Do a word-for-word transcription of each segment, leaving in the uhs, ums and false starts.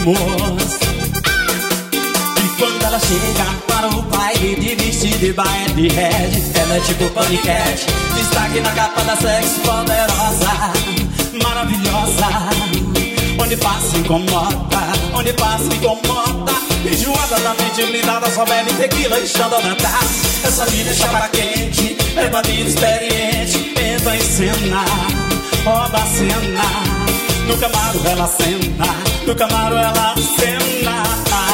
primos. E quando ela chega para o baile de vestido de baia de red, ela é tipo paniquete, destaque na capa da Sexy Poderosa, maravilhosa. Onde passa incomoda, onde passa incomoda. Enjoada da mente blindada, só bebe tequila e xandonata. Essa vida é chapa quente, é bandido experiente, entra em cena, rouba a cena. No Camaro ela cena, no Camaro ela cena.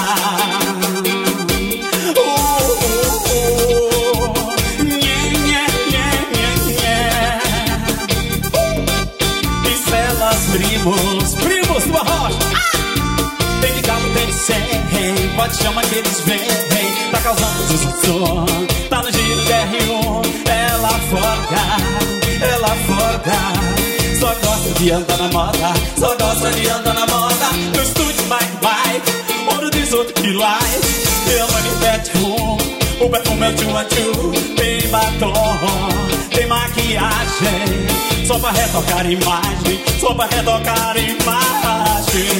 uh, uh, uh. Nhê, nhê, nhê, nhê, nhê. Pincelas, primos, primos do Arrocha. Tem de carro, tem de cem, pode chamar que eles vêm. Tá causando desação, tá no giro de R um. Ela forga, ela forga. Só gosta de andar na moda, só gosta de andar na moda. No estúdio Mike Mike, ouro diz outro que like. Ela me pede um, o perfume é tchu a tchu. Tem batom, tem maquiagem, só pra retocar a imagem, só pra retocar a imagem.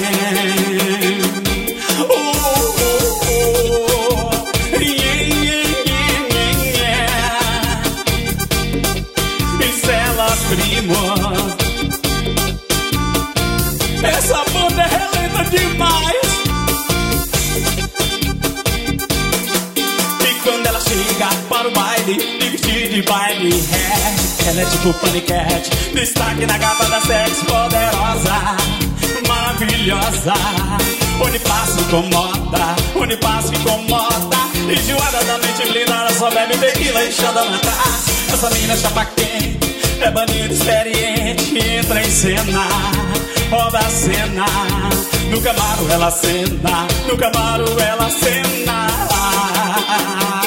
Uh, uh, uh, yeah, yeah, yeah, yeah. Pincelas, primos. Essa banda é relenta demais. E quando ela chega para o baile, de vestido de baile é, ela é tipo paniquete, destaque na capa da Sexy Poderosa, maravilhosa. Onde passa incomoda, onde passa incomoda. Enjoada da mente blindada, só bebe tequila e xandonata. Essa mina é chapa quente, é bandido experiente, entra em cena, rouba a cena. No Camaro ela cena, no Camaro ela cena.